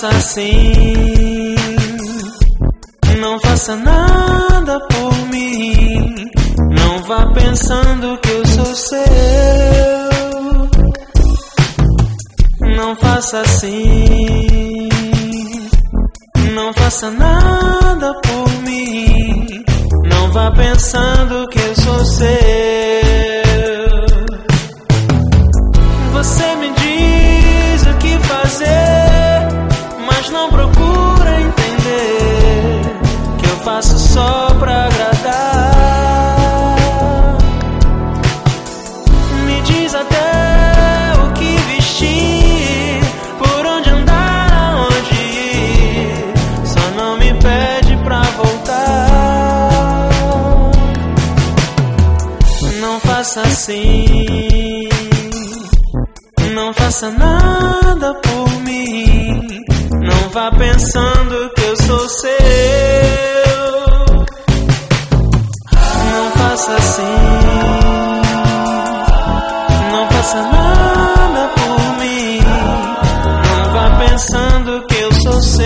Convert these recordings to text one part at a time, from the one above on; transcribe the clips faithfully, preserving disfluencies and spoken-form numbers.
faça assim, não faça nada por mim. Não vá pensando que eu sou seu. Não faça assim, não faça nada por mim. Não vá pensando que eu sou seu. Você me diz o que fazer, mas não procura entender que eu faço só pra agradar. Me diz até o que vestir, por onde andar, aonde ir. Só não me pede pra voltar. Não faça assim, não faça nada por mim. Não vá pensando que eu sou seu. Não faça assim, não faça nada por mim. Não vá pensando que eu sou seu.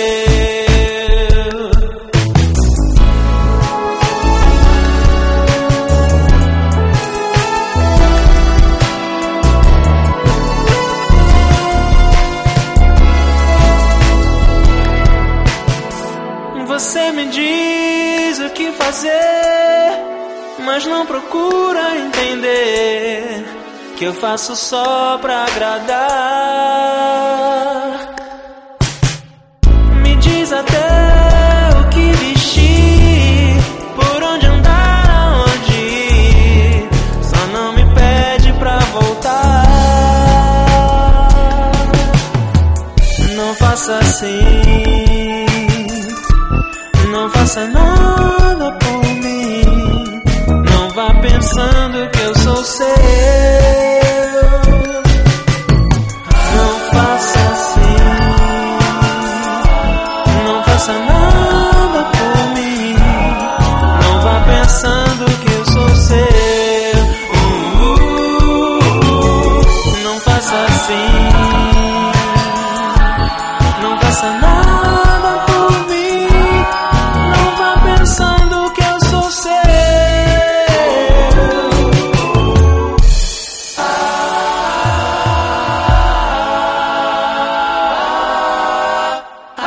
Você me diz o que fazer, mas não procura entender que eu faço só pra agradar. Me diz até o que vestir, por onde andar, aonde ir. Só não me pede pra voltar. Não faça assim, não faça nada por mim. Não vá pensando que eu sou seu. Não faça assim, não faça nada por mim. Não vá pensando que eu sou seu. uh, uh, uh. Não faça assim, não faça nada por mim. Pensando que eu sou seu.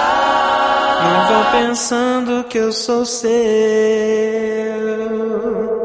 Não vá pensando que eu sou seu.